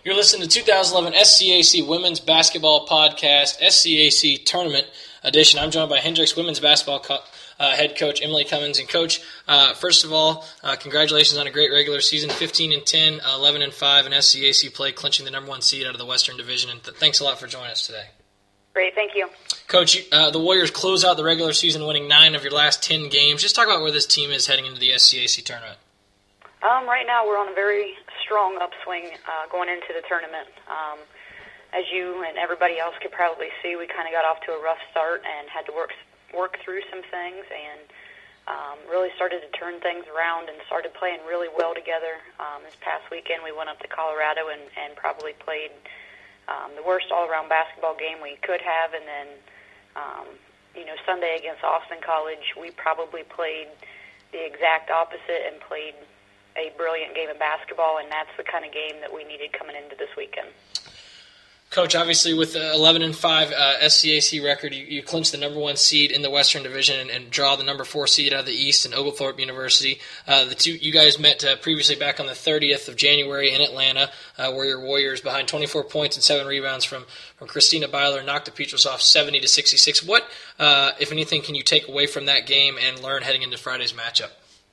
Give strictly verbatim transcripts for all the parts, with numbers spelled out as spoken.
You're listening to two thousand eleven S C A C Women's Basketball Podcast, S C A C Tournament Edition. I'm joined by Hendrix Women's Basketball Co- uh, Head Coach Emily Cummins. And Coach, uh, first of all, uh, congratulations on a great regular season, fifteen and ten, eleven and five in S C A C play, clinching the number one seed out of the Western Division. And th- thanks a lot for joining us today. Great, thank you. Coach, uh, the Warriors close out the regular season winning nine of your last ten games. Just talk about where this team is heading into the S C A C tournament. Um, right now we're on a very strong upswing uh, going into the tournament. Um, as you and everybody else could probably see, we kind of got off to a rough start and had to work work through some things and um, really started to turn things around and started playing really well together. Um, this past weekend we went up to Colorado and, and probably played um, the worst all-around basketball game we could have, and then um, you know Sunday against Austin College we probably played the exact opposite and played a brilliant game of basketball, and that's the kind of game that we needed coming into this weekend. Coach, obviously with the eleven and five uh, S C A C record, you, you clinch the number one seed in the Western Division and, and draw the number four seed out of the East in Oglethorpe University. Uh, the two you guys met uh, previously back on the thirtieth of January in Atlanta, uh, where your Warriors, behind twenty-four points and seven rebounds from, from Christina Byler, knocked the Peaches off seventy to sixty-six. What, uh, if anything, can you take away from that game and learn heading into Friday's matchup?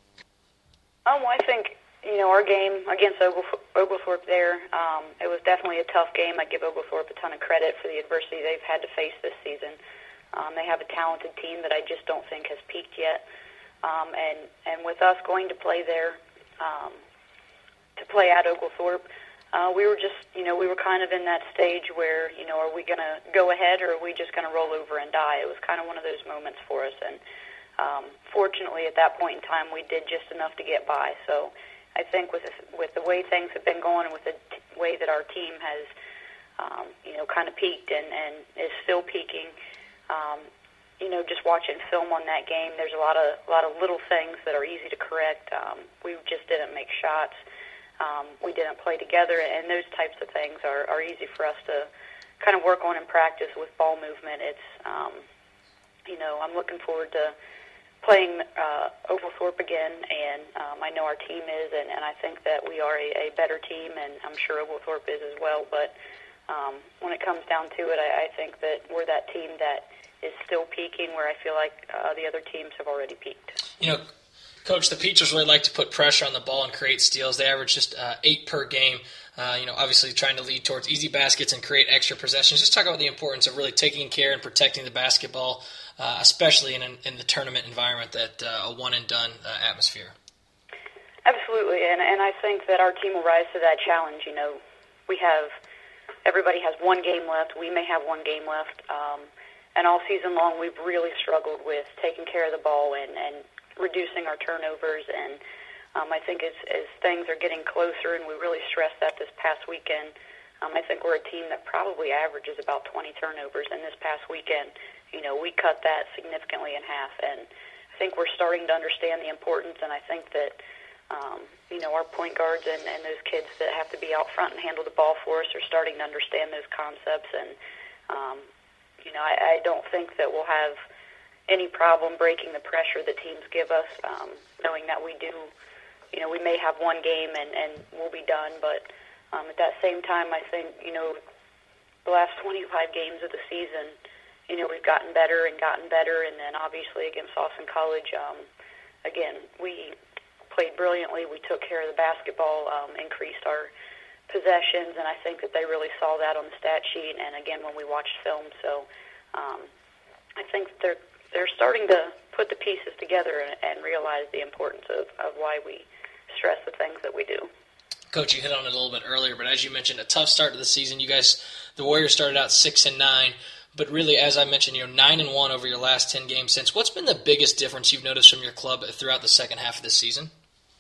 Um, well, I think, you know, our game against Oglethorpe there, um, it was definitely a tough game. I give Oglethorpe a ton of credit for the adversity they've had to face this season. Um, they have a talented team that I just don't think has peaked yet. Um, and, and with us going to play there, um, to play at Oglethorpe, uh, we were just, you know, we were kind of in that stage where, you know, are we going to go ahead or are we just going to roll over and die? It was kind of one of those moments for us. And Um, fortunately, at that point in time, we did just enough to get by. So I think with the, with the way things have been going and with the t- way that our team has, um, you know, kind of peaked and, and is still peaking, um, you know, just watching film on that game, there's a lot of a lot of little things that are easy to correct. Um, we just didn't make shots. Um, we didn't play together, and those types of things are, are easy for us to kind of work on in practice with ball movement. It's, um, you know, I'm looking forward to playing uh, Oglethorpe again, and um, I know our team is, and, and I think that we are a, a better team, and I'm sure Oglethorpe is as well. But um, when it comes down to it, I, I think that we're that team that is still peaking, where I feel like uh, the other teams have already peaked. You know, Coach, the Peaches really like to put pressure on the ball and create steals. They average just uh, eight per game. Uh, you know, obviously trying to lead towards easy baskets and create extra possessions. Just talk about the importance of really taking care and protecting the basketball, uh, especially in, in the tournament environment, that uh, a one-and-done uh, atmosphere. Absolutely, and, and I think that our team will rise to that challenge. You know, we have everybody has one game left. We may have one game left. Um, and all season long we've really struggled with taking care of the ball and, and reducing our turnovers, and Um, I think as, as things are getting closer, and we really stressed that this past weekend, um, I think we're a team that probably averages about twenty turnovers. And this past weekend, you know, we cut that significantly in half. And I think we're starting to understand the importance, and I think that, um, you know, our point guards and, and those kids that have to be out front and handle the ball for us are starting to understand those concepts. And, um, you know, I, I don't think that we'll have any problem breaking the pressure that teams give us, um, knowing that we do. You know, we may have one game and, and we'll be done, but um, at that same time, I think, you know, the last twenty-five games of the season, you know, we've gotten better and gotten better, and then obviously against Austin College, um, again, we played brilliantly. We took care of the basketball, um, increased our possessions, and I think that they really saw that on the stat sheet, and again, when we watched film. So um, I think they're, they're starting to put the pieces together and, and realize the importance of, of why we stress the things that we do. Coach, you hit on it a little bit earlier, but as you mentioned, a tough start to the season. You guys, the Warriors started out six and nine, but really, as I mentioned, you know, nine and one over your last ten games since. What's been the biggest difference you've noticed from your club throughout the second half of this season?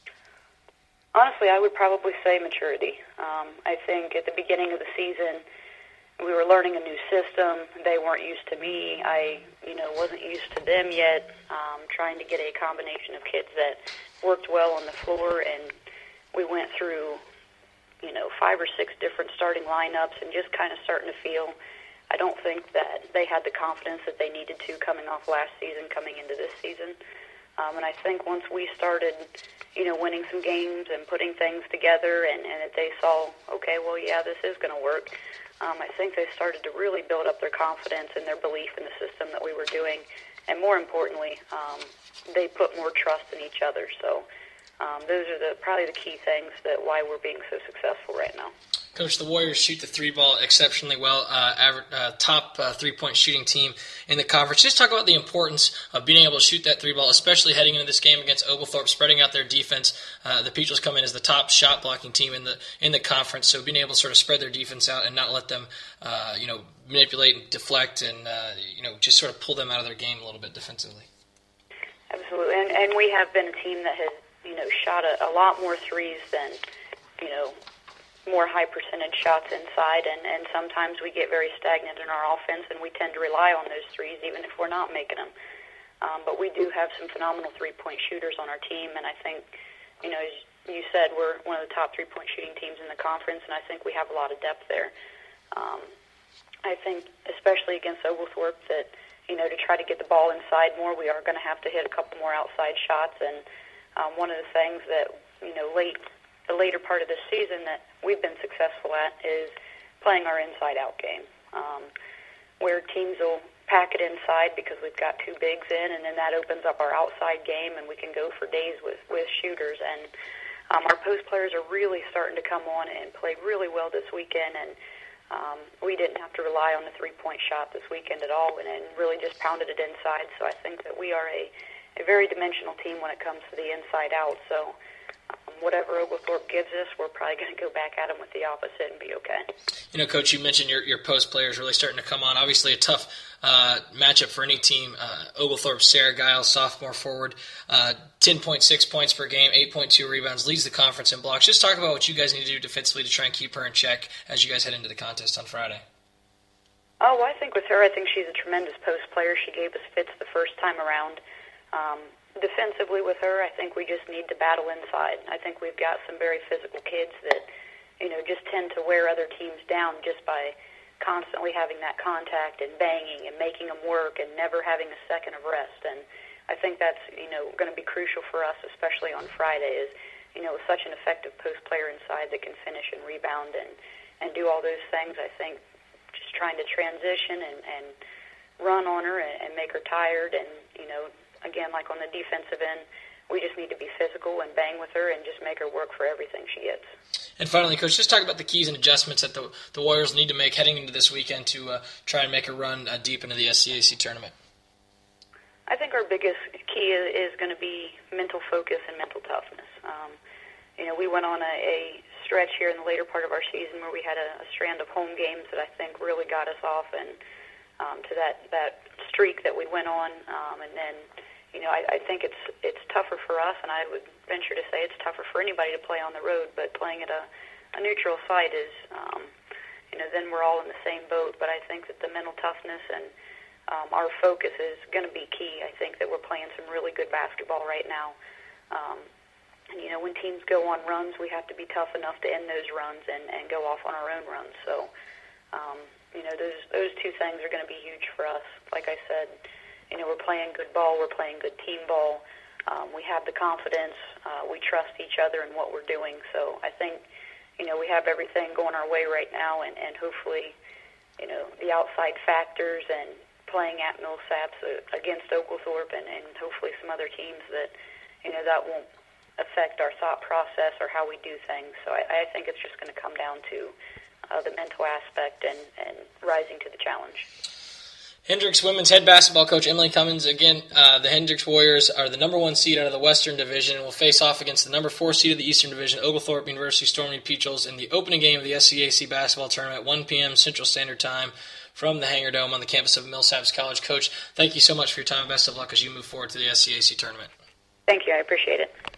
Honestly, I would probably say maturity. Um, I think at the beginning of the season, we were learning a new system. They weren't used to me. I, you know, wasn't used to them yet. Um, trying to get a combination of kids that worked well on the floor, and we went through, you know, five or six different starting lineups and just kind of starting to feel. I don't think that they had the confidence that they needed to coming off last season, coming into this season. Um, and I think once we started, you know, winning some games and putting things together, and, and they saw, okay, well, yeah, this is going to work, um, I think they started to really build up their confidence and their belief in the system that we were doing. And more importantly, um, they put more trust in each other. So um, those are the probably the key things that why we're being so successful right now. Coach, the Warriors shoot the three ball exceptionally well, uh, average, uh, top uh, three-point shooting team in the conference. Just talk about the importance of being able to shoot that three ball, especially heading into this game against Oglethorpe, spreading out their defense. Uh, the Peaches come in as the top shot blocking team in the in the conference, so being able to sort of spread their defense out and not let them, uh, you know, manipulate and deflect, and uh, you know, just sort of pull them out of their game a little bit defensively. Absolutely, and and we have been a team that has, you know, shot a, a lot more threes than, you know, more high percentage shots inside, and, and sometimes we get very stagnant in our offense, and we tend to rely on those threes even if we're not making them. Um, but we do have some phenomenal three-point shooters on our team, and I think, you know, as you said, we're one of the top three-point shooting teams in the conference, and I think we have a lot of depth there. Um, I think, especially against Oglethorpe, that, you know, to try to get the ball inside more, we are going to have to hit a couple more outside shots, and um, one of the things that, you know, late the later part of the season that we've been successful at is playing our inside-out game, um, where teams will pack it inside because we've got two bigs in, and then that opens up our outside game, and we can go for days with, with shooters. And um, our post players are really starting to come on and play really well this weekend, and um, we didn't have to rely on the three-point shot this weekend at all, and, and really just pounded it inside. So I think that we are a, a very dimensional team when it comes to the inside-out. So whatever Oglethorpe gives us, we're probably going to go back at them with the opposite and be okay. You know, Coach, you mentioned your, your post players really starting to come on. Obviously a tough uh, matchup for any team. Uh, Oglethorpe, Sarah Giles, sophomore forward, uh, ten point six points per game, eight point two rebounds, leads the conference in blocks. Just talk about what you guys need to do defensively to try and keep her in check as you guys head into the contest on Friday. Oh, well, I think with her, I think she's a tremendous post player. She gave us fits the first time around. Um, Defensively with her, I think we just need to battle inside. I think we've got some very physical kids that, you know, just tend to wear other teams down just by constantly having that contact and banging and making them work and never having a second of rest. And I think that's, you know, going to be crucial for us, especially on Friday, is, you know, with such an effective post player inside that can finish and rebound and, and do all those things. I think just trying to transition and, and run on her and, and make her tired and, you know, again, like on the defensive end, we just need to be physical and bang with her and just make her work for everything she gets. And finally, Coach, just talk about the keys and adjustments that the, the Warriors need to make heading into this weekend to uh, try and make a run uh, deep into the S C A C tournament. I think our biggest key is, is going to be mental focus and mental toughness. Um, you know, we went on a, a stretch here in the later part of our season where we had a, a strand of home games that I think really got us off and um, to that, that streak that we went on, um, and then You know, I, I think it's it's tougher for us, and I would venture to say it's tougher for anybody to play on the road. But playing at a, a neutral site is, um, you know, then we're all in the same boat. But I think that the mental toughness and um, our focus is going to be key. I think that we're playing some really good basketball right now. Um, and, you know, when teams go on runs, we have to be tough enough to end those runs and, and go off on our own runs. So, um, you know, those, those two things are going to be huge for us. Like I said, you know, we're playing good ball. We're playing good team ball. Um, we have the confidence. Uh, we trust each other in what we're doing. So I think, you know, we have everything going our way right now, and, and hopefully, you know, the outside factors and playing at Millsaps against Oglethorpe and, and hopefully some other teams that, you know, that won't affect our thought process or how we do things. So I, I think it's just going to come down to uh, the mental aspect and, and rising to the challenge. Hendricks women's head basketball coach Emily Cummins. Again, uh, the Hendricks Warriors are the number one seed out of the Western Division and will face off against the number four seed of the Eastern Division, Oglethorpe University Stormy Peaches, in the opening game of the S C A C basketball tournament, one p.m. Central Standard Time from the Hangar Dome on the campus of Millsaps College. Coach, thank you so much for your time. Best of luck as you move forward to the S C A C tournament. Thank you. I appreciate it.